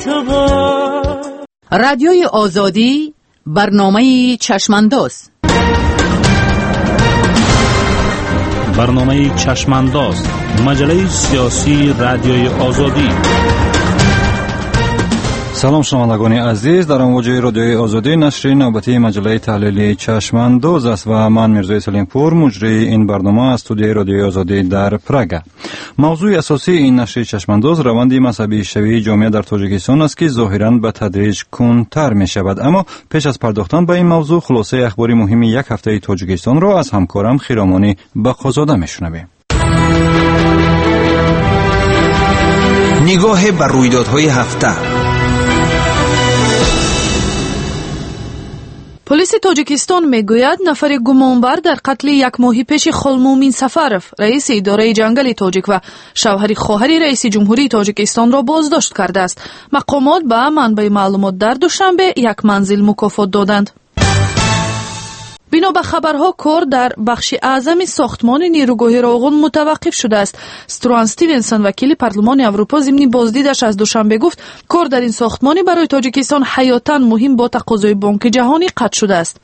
تو. رادیوی آزادی، برنامه چشمانداز. برنامه چشمانداز، مجله سیاسی رادیوی آزادی. سلام شنوندگان عزیز، در امواج رادیوی آزادی نشر نوبتی مجله تحلیلی چشمانداز است و من میرزای سلیمپور مجری این برنامه از استودیوی رادیوی آزادی در پراگ. موضوع اساسی این نشر چشمانداز روند مذهبی شوی جامعه در تاجیکستان است که ظاهراً به تدریج کندتر می شود. اما پیش از پرداختن به این موضوع خلاصه اخباری مهم یک هفته تاجیکستان را از همکارم خیرامانی بقازاده میشنویم. نگاه بر رویدادهای هفته. پلیس تاجیکستان میگوید نفر گمانبر در قتل یک ماه پیش خلمومین سفرف رئیس اداره جنگل تاجیک و شوهر خواهر رئیس جمهوری تاجیکستان را بازداشت کرده است. مقامات به منبع معلومات در دوشنبه یک منزل مکافات دادند. بنا به خبرها کار در بخش اعظم ساختمان نیروگاه راغون متوقف شده است. استروان استیونسن وکیل پارلمان اروپا ضمن بازدیدش از دوشنبه گفت کار در این ساختمان برای تاجیکستان حیاتاً مهم با تقاضای بانک جهانی قطع شده است.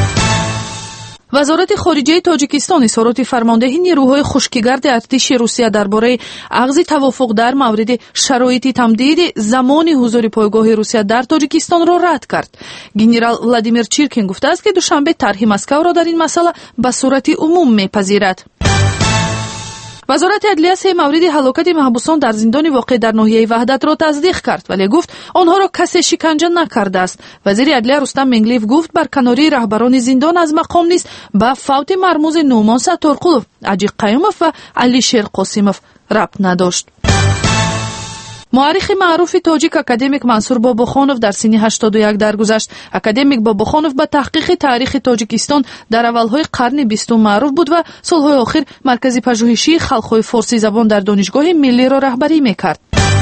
وزارت خارجه تاجیکستان اظهارات فرمانده نیروهای خشکیگرد ارتش روسیه درباره اخذ توافق در مورد شرایط تمدید زمان حضور پایگاه روسیه در تاجیکستان را رد کرد. گنرال ولادیمیر چیرکین گفته است که دوشنبه طرح مسکو را در این مسئله به صورت عموم میپذیرد. وزارت عدلیه سه مورد هلاکت محبوسان در زندان واقع در ناحیه وحدت را تصدیق کرد ولی گفت آنها را کسی شکنجه نکرده است. وزیر عدلیه رستم منگلیف گفت برکناری رهبران زندان از مقام نیست به فوت مرموز نومان ستارقلوف، عجیق قیوموف و علی شیر قاسموف ربط نداشت. مورخ معروف تاجیک اکادمیک منصور باباخانوف در سن 81 درگذشت. اکادمیک باباخانوف به تحقیق تاریخ تاجیکستان در اولهای قرن 20 معروف بود و سالهای آخر مرکز پژوهشی خلق‌های فارسی زبان در دانشگاه ملی را رهبری میکرد.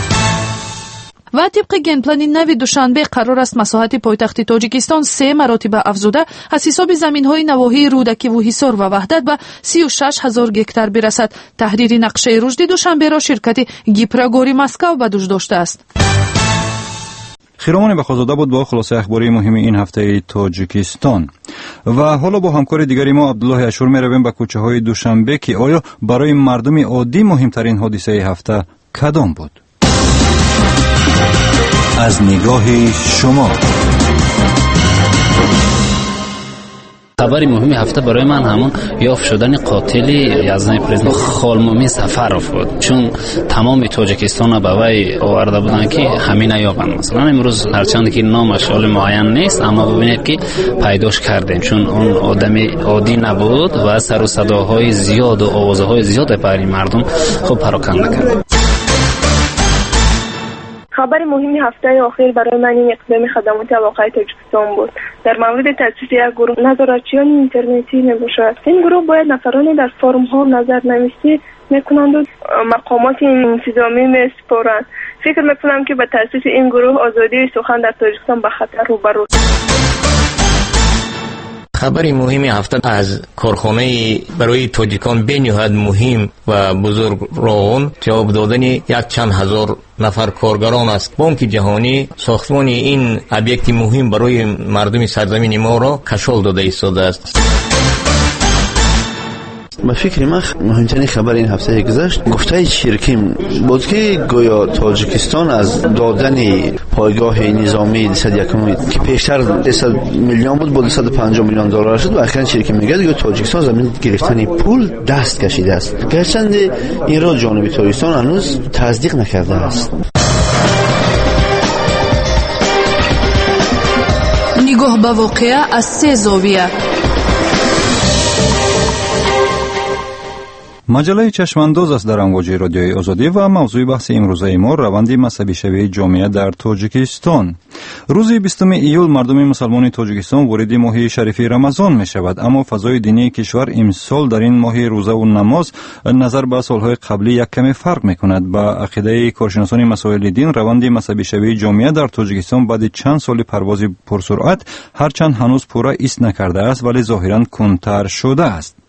و طبق گنپلان نو دوشنبه قرار است مساحت پایتخت تاجیکستان 3 مراتب افزوده از حساب زمین‌های نواحی رودکی و حصار و وحدت به 36,000 گکتار برسد. تحریر نقشه رشد دوشنبه را شرکت گیپراگوری مسکو به دوش داشته است. خیرامانی بقازاده بود با خلاصه اخباری مهم این هفته تاجیکستان. و حالا با همکار دیگری ما عبدالله اشور می رویم به کوچه های دوشنبه که آیا برای مردم عادی مهمترین حادثه هفته کدام بود؟ از نگاه شما. خبر مهم هفته برای من همون یافت شدن قاتل یزدان پرزیدنت خلمومین سفرف بود، چون تمام تاجیکستان به وی آورده بودن که همین نیابند. مثلا امروز هرچند که نامش حال معین نیست اما ببینید که پیداش کردیم، چون اون آدم عادی نبود و سر و صداهای زیاد و آوازهای زیاد برای مردم خوب پراکنده کرد. خبر مهمی هفته اخیر برای من این اقدام خدمات واقعی تاجیکستان بود در مورد تأسیس یک گروه نظارتچیان اینترنتی میباشد. این گروه باید نفرانی در فورم ها نظرنویسی میکنند و مقامات انتظامی میسپارند. فکر میکنم که به تأسیس این گروه آزادی سخن در تاجیکستان به خطر روبرو. خبر مهم هفته از کارخانه برای تاجیکان بنیاد مهم و بزرگ راغون جواب دادن یک چند هزار نفر کارگران است. بانک جهانی ساختمان این ابیکت مهم برای مردم سرزمین ما را کشال داده ایستاده است. به فکر من مهمترین خبر این هفته گذشت گفته چیرکین بود که گویا تاجیکستان از دادن پایگاه نظامی 201 که پیشتر 200 میلیون بود با 250 میلیون دلار شد و اخیراً چیرکین میگه گویا تاجیکستان زمین گرفتن پول دست کشیده است، گرچند این را جانب تاجیکستان هنوز تصدیق نکرده است. نگاه به واقعه از 3 زاویه. مجله چشمانداز است در امواج رادیوی آزادی و موضوع بحث امروزه ما روند مذهبی شوی جامعه در تاجیکستان. روز 20 ایول مردم مسلمان تاجیکستان وارد ماه شریف رمضان می شود، اما فضای دینی کشور امسال در این ماه روزه و نماز نظر به سالهای قبلی یک کمی فرق می کند. با عقیده کارشناسان مسائل دین روند مذهبی شوی جامعه در تاجیکستان بعد چند سال پرواز پرسرعت هرچند هنوز پورا ایست نکرده است ولی ظاهرا کندتر شده است.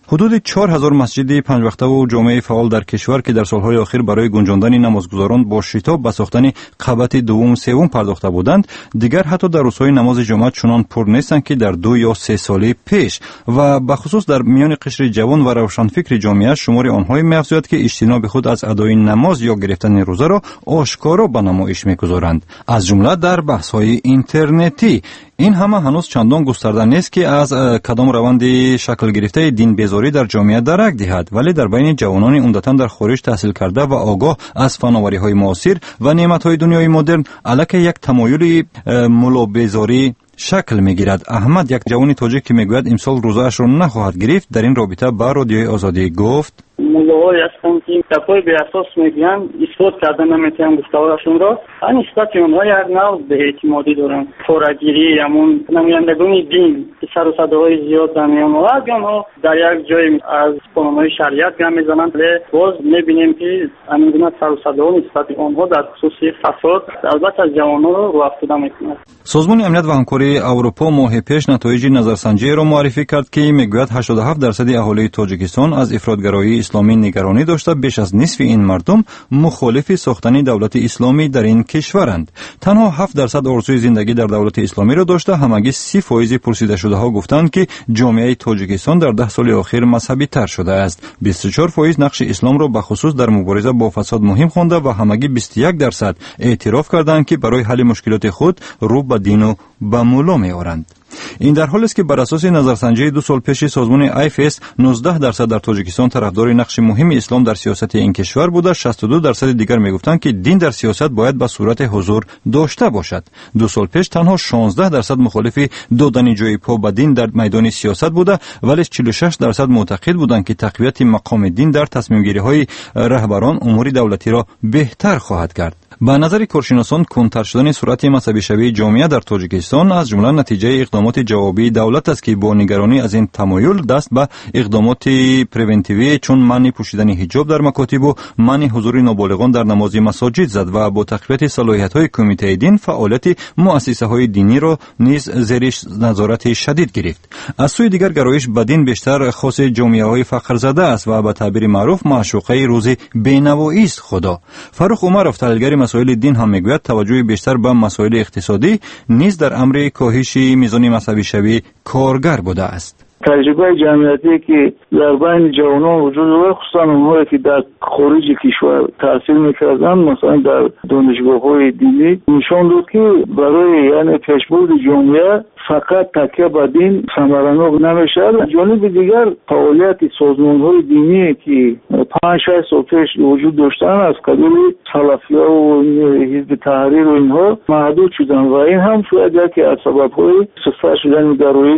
حدود 4000 مسجد پنج وقته و جامعه فعال در کشور که در سالهای اخیر برای گنجاندن نمازگزاران با شتاب به ساختن قبت دوم و سوم پرداخته بودند، دیگر حتی در روزهای نماز جمعه چنان پر نیستند که در 2 یا 3 سال پیش و به خصوص در میان قشر جوان و روشنفکر جامعه شمار آنهای می‌افزاید که اجتناب خود از ادای نماز یا گرفتن روزه را آشکارا به نمایش می‌گذارند، از جمله در بحث‌های اینترنتی. این همه هنوز چندان گسترده نیست که از کدام روند شکل گرفته دین بیزاری در جامعه درک دهد، ولی در بین جوانان عمدتاً در خارج تحصیل کرده و آگاه از فناوری‌های معاصر و نعمت‌های دنیای مدرن علیه یک تمایل ملا بیزاری شکل میگیرد. احمد، یک جوان تاجیک که میگوید امسال روزه‌اش را نخواهد گرفت، در این رابطه با رادیوی آزادی گفت: ملاهای هستند که تقوی به اساس میگن اثبات کردن نمیتونن گفتارشون را، این نسبت اونها یک نوع به اعتمادی دارن، فورگیری همون نمایندگان دین که سر و صداهای زیاد در میان آمد، اونها در یک جای از قانونهای شریعت گام میزنند، ولی باز میبینیم که همین گونه سر و صداها نسبت اونها در خصوص فساد البته از جوانان رو افتاده میکنند. سازمان امنیت و همکاری اروپا ماه پیش نتایج نظرسنجی را معرفی کرد که میگوید 87% اهالی تاجیکستان از افراطگرایی اسلامی نگرانی داشته، بیش از نصف این مردم مخالف ساختن دولت اسلامی در این کشورند. تنها 7% آرزوی زندگی در دولت اسلامی را داشته. همگی 30% پرسیده شده ها گفتند که جامعه تاجیکستان در 10 سال اخیر مذهبی تر شده است. 24% نقش اسلام را به خصوص در مبارزه با فساد مهم خوانده و همگی 21% اعتراف کردند که برای حل مشکلات خود رو به دین و به مولا می‌آورند. این در حالی است که بر اساس نظرسنجی 2 سال پیش سازمان ایفس 19% در تاجیکستان طرفدار نقش مهم اسلام در سیاست این کشور بوده. 62% دیگر میگفتند که دین در سیاست باید به صورت حضور داشته باشد. 2 سال پیش تنها 16% مخالف دادن جای پا به دین در میدان سیاست بوده، ولی 46% معتقد بودند که تقویت مقام دین در تصمیم گیری های رهبران امور دولتی را بهتر خواهد کرد. به نظر کارشناسان کندتر شدن صورت مذهبی شوی جامعه در تاجیکستان از جمله نتیجه اقدامات جوابی دولت است که با نگرانی از این تمایل دست به اقدامات پرونتیوی چون منع پوشیدن حجاب در مکاتب و منع حضور نابالغان در نماز مساجد زد و با تقویت صلاحیت‌های کمیته دین فعالیت مؤسسه‌های دینی را نیز زیر نظارت شدید گرفت. از سوی دیگر گرایش به دین بیشتر خاص جامعه‌های فقرزده است و به تعبیر معروف معشوقه روز بینوایی است. خدا فاروق عمرов تحلیلگر مسائل دین هم میگوید توجه بیشتر به مسائل اقتصادی نیز در امر کاهش میزان مذهبی شوی کارگر بوده است. تجربه جمعیتی که در بین جوانان وجود دارد، خصوصا اونهایی که در خارج کشور تحصیل میکردن، مثلا در دانشگاه‌های دینی، نشان داد که برای یعنی پیشبرد جامعه فقط تکیه به دین ثمرانok نمیشه. جانب دیگر فعالیت سازمان‌های دینی که 5-6 سال پیش وجود داشتن از قبیل سلفیه و حزب تحریر و اینها محدود شدن و این هم شاید یکی از سبب‌های سسته شدن گرایش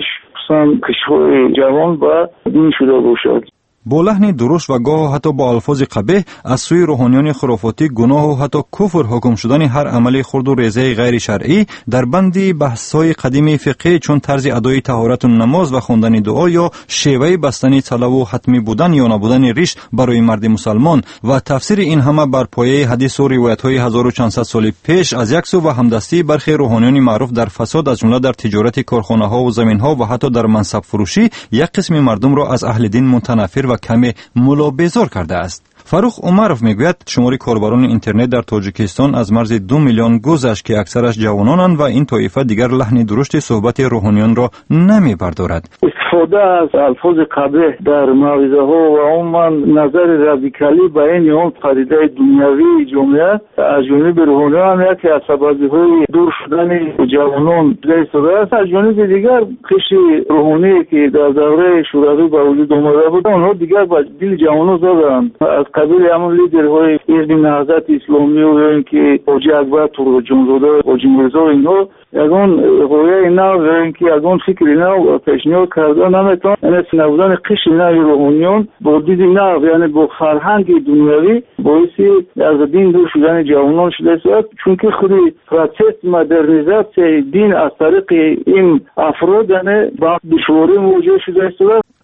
کشور جوان با دین شده باشد. با لحن درشت و گاه حتی با الفاظ قبیح از سوی روحانیان خرافاتی گناه و حتی کفر حکم شدن هر عمل خرد و ریزه غیر شرعی در بندی بحث‌های قدیمی فقهی چون طرز ادای طهارت و نماز و خواندن دعا یا شیوه بستن طلا و حتمی بودن یا نبودن ریش برای مرد مسلمان و تفسیر این همه بر پایه حدیث و روایت‌های 1400 سال پیش از یک سو و همدستی برخی روحانیان معروف در فساد از جمله در تجارت کارخانه‌ها و زمین‌ها و حتی در منصب فروشی یک قسم مردم را از اهل دین متنفر و کمی ملا بیزار کرده است. فاروق عمرов میگوید شمار کاربران اینترنت در تاجیکستان از مرز 2 میلیون گذشت که اکثرش جوانانند و این طایفه دیگر لحن درشت صحبت روحانیان را نمیبردارد. استفاده از الفاظ قبیح در موعظه ها و عموما نظر رادیکالی به این اون پدیده دنیوی جامعه از جانب روحانیان یکی از سبب‌های دور شدن جوانان است. از جانب دیگر قشر روحانی که در دوره شوروی به وجود آمده بود اونها دیگر با دل جوانان زدند. از قبیل همون لیدرهای حزب نهضت اسلامی و اینکه حاجی اکبر ترجمانزاده حاجی میرزا اینها یگان رویه نو و اینکه یگان فکری نو پیشنهاد کرده نمیتون یعنی نبودن قشر نو روحانیون با دید نو یعنی با فرهنگ دنیوی باعثی از دین دور شدن جوانان شده است چون که خودی پروسس مدرنیزاسیون دین از طریق این افراد یعنی با دشواری مواجه شده است.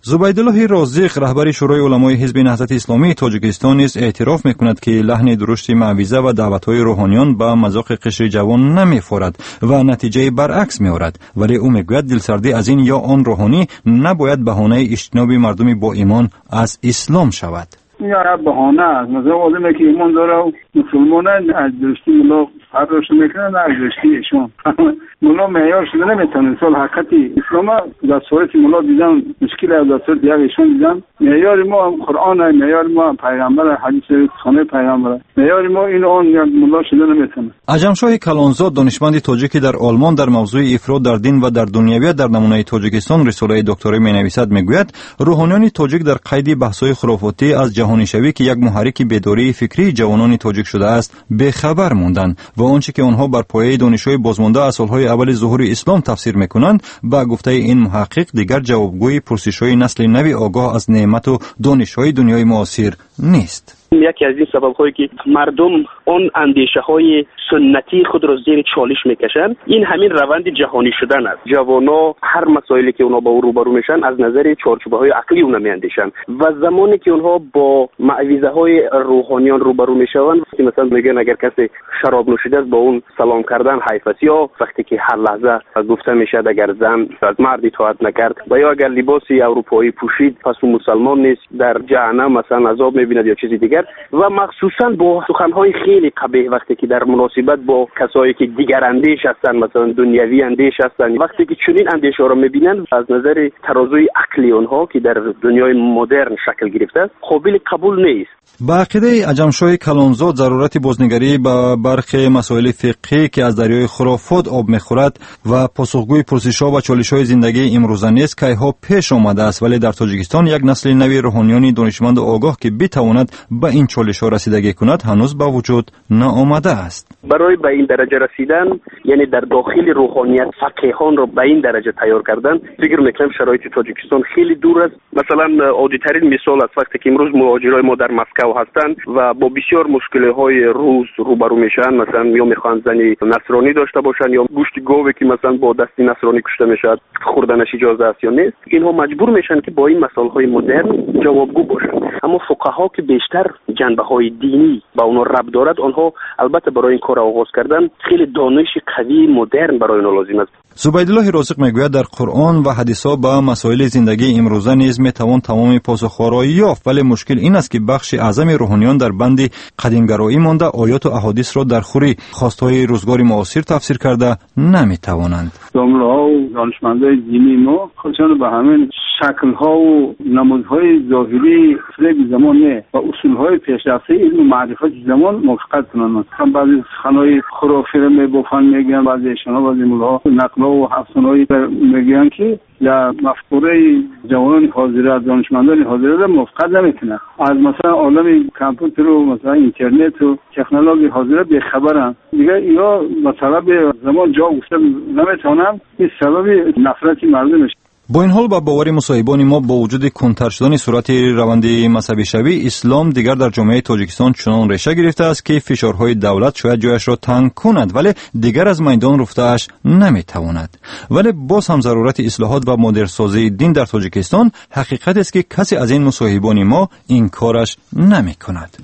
زبیدالله رازق رهبر شورای علمای حزب نهضت اسلامی تاجیکستان نیز اعتراف میکند که لحن درشت معویزه و دعوت‌های روحانیان به مذاق قشر جوان نمیخورد و نتیجه برعکس میآورد، ولی او میگوید دلسردی از این یا آن روحانی نباید بهانه اجتناب مردم با ایمان از اسلام شود. یا بهانه است. مثلا آدمی که ایمان داره و مسلمانان از درستی ملا فرارش میکنن از درستی ایشون. ملا معیار شده نمیتونه. مثال حقیقت اسلام در صورت ملا دیدن مشکل از در صورت دیگر ایشون دیدن. معیار ما قرآن است، معیار ما پیغمبر، حدیث خانه پیغمبر. معیار ما این آن یک ملا شده نمیتونه. عجمشاه کلانزاد دانشمند تاجیکی در آلمان در موضوع افراط در دین و در دنیویت در نمونه تاجیکستان رساله دکترای مینویسد میگوید روحانیان تاجیک در قید بحث‌های خرافاتی از جهانی شوی که یک محرک بیداری فکری جوانان تاجیک شده است بخبر موندند و آنچه که آنها بر پایه دانش‌های بازمانده از سال‌های اول ظهور اسلام تفسیر می‌کنند با گفته این محقق دیگر جوابگوی پرسش‌های نسل نوی آگاه از نعمت و دانش‌های دنیای معاصر نیست. یکی از این سبب‌هایی که مردم اون اندیشه‌های سنتی خود را زیر چالش میکشن این همین روند جهانی شدن است. جوانا هر مسائلی که اونها با او روبرو میشن از نظر چارچوب‌های عقلی اونها میاندیشن و زمانی که اونها با معویزه‌های روحانیان روبرو میشوند مثلا میگن اگر کسی شراب نوشیده است با اون سلام کردن حیف است، یا وقتی که هر لحظه گفته میشه اگر زن از مردی اطاعت نکرد و یا اگر لباسی اروپایی پوشید پس اون مسلمان نیست، در جهنم مثلا عذاب میبیند یا چیزی دیگر. و مخصوصا با سخن‌های خیلی قبیح وقتی که در مناسبت با کسایی که دیگر اندیش هستند مثلا دنیوی اندیش هستند، وقتی که چنین اندیش‌ها را می‌بینند از نظر ترازوی عقلی آنها که در دنیای مدرن شکل گرفته است قابل قبول نیست. با عقیده عجمشاه کلانزاد ضرورت بازنگری به برخی مسائل فقهی که از دریای خرافات آب می‌خورد و پاسخگوی پرسش‌ها و چالش‌های زندگی امروزانه است که ها پیش آمده است، ولی در تاجیکستان یک نسل نوی روحانیان دانشمند و آگاه که بتواند به این چالش‌ها رسیدگی کند هنوز با وجود نآمده است. برای به این درجه رسیدن یعنی در داخل روحانیت فقیهان را به این درجه تیار کردن فکر می‌کنم شرایط تاجیکستان خیلی دور است. مثلا عادی‌ترین مثال است وقتی که امروز مهاجرای ما در مسکو هستند و با بسیار مشکل‌های روز روبرو میشن، مثلا یا میخوان زنی نصرانی داشته باشن یا گوشت گاوی که مثلا با دستی نصرانی کشته میشد خوردنش اجازه است یا نیست، اینها مجبور میشن که با این مسائل مدرن جوابگو باشن. اما فقها که بیشتر جنبه‌های دینی با اونها ربط دارد آنها البته برای این کار آغاز کردن خیلی دانش قوی مدرن برای اونها لازم است. زبیدالله رازق میگوید در قرآن و حدیث‌ها با مسائل زندگی امروزه نیز میتوان تمام پاسخ‌ها را یافت، ولی مشکل این است که بخش اعظم روحانیان در بند قدیمگرایی مانده آیات و احادیث را در خوری خواست‌های روزگار معاصر تفسیر کرده نمیتوانند. جامعه‌ها و دانشمندان دینی ما خودشان به همین شکل‌ها و نمودهای ظاهری فریب زمان و اصول‌های پیشرفته علم و معرفت زمان موافقت کنند. هم بعضی خانه‌های خرافی را می‌بافن میگن، بعضی ایشان‌ها بعضی مولاها نقل و افسانه‌ای میگن که یا مفکوره جوانان حاضر از دانشمندان حاضر را موافقت نمیکنند. از مثلا عالم کامپیوتر و مثلا اینترنت و تکنولوژی حاضر به خبرن دیگه اینا مثلا به زمان جا گفته نمیتونن، این سبب نفرت مردم میشه. با این حال با باور مصاحبان ما با وجود کنتر شدن صورت روند مذهبی شوی اسلام دیگر در جامعه تاجیکستان چنان ریشه گرفته است که فشارهای دولت شاید جایش را تنگ کند ولی دیگر از میدان رفته‌اش نمیتواند. ولی باز هم ضرورت اصلاحات و مدرن‌سازی دین در تاجیکستان حقیقت است که کسی از این مصاحبان ما این کارش نمیکند.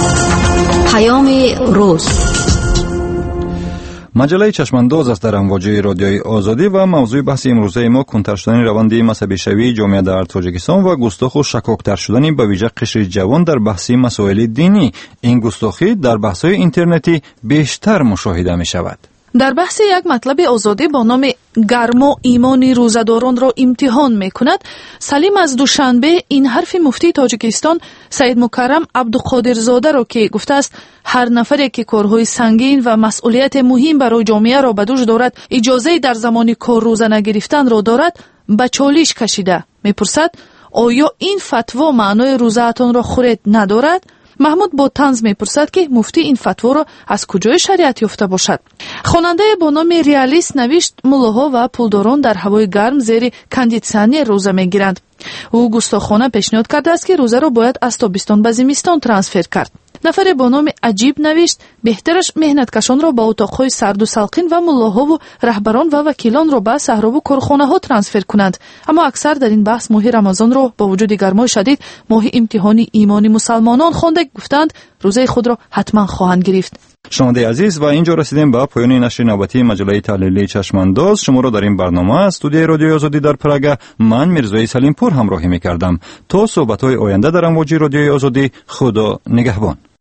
پیام روز مجله چشمانداز است در امواج رادیوی آزادی و موضوع بحث امروزه ما کنتر شدن روند مذهبی شوی جامعه در تاجیکستان و گستاخ و شکاکتر شدن به ویژه قشر جوان در بحث مسائل دینی. این گستاخی در بحث‌های اینترنتی بیشتر مشاهده می شود. در بحث یک مطلب آزادی با نام گرما ایمانی روزداران را امتحان می کند، سلیم از دوشنبه این حرف مفتی تاجیکستان سید مکرم عبدالقادرزاده را که گفته است هر نفری که کارهای سنگین و مسئولیت مهم برای جامعه را به دوش دارد اجازه در زمان کار روزانه گرفتن را دارد به چالش کشیده میپرسد آیا این فتوا معنای روزه‌تان را خورد ندارد؟ محمود با طنز میپرسد که مفتی این فتوا را از کجای شریعت یافته باشد. خواننده با نام ریالیست نوشت ملاها و پولداران در هوای گرم زیر کاندیسیونر روزه میگیرند. او گستاخانه پیشنهاد کرده است که روزه را باید از تابستان به زمستان ترانسفر کرد. нафаре бо номи аҷиб навишт беҳтараш меҳнаткашонро ба утоқҳои сарду салқин ва муллоҳову раҳбарон ва вакилонро ба саҳрову корхонаҳо трансфер кунанд. аммо аксар дар ин баҳс моҳи рамазонро бо вуҷуди гармои шадид моҳи имтиҳони имони мусалмонон хонда гуфтанд рӯзаи худро ҳатман хоҳанд гирифт. шунавандаи азиз, ва инҷо расидем ба поёни нашри навбатии маҷаллаи таҳлилии Чашмандоз. шуморо дар ин барнома аз студияи радиои Озодӣ дар Прага ман Мирзои Салимпур ҳамроҳӣ мекардам. то суҳбатҳои оянда дар амвоҷи радиои Озодӣ, худо нигаҳбон.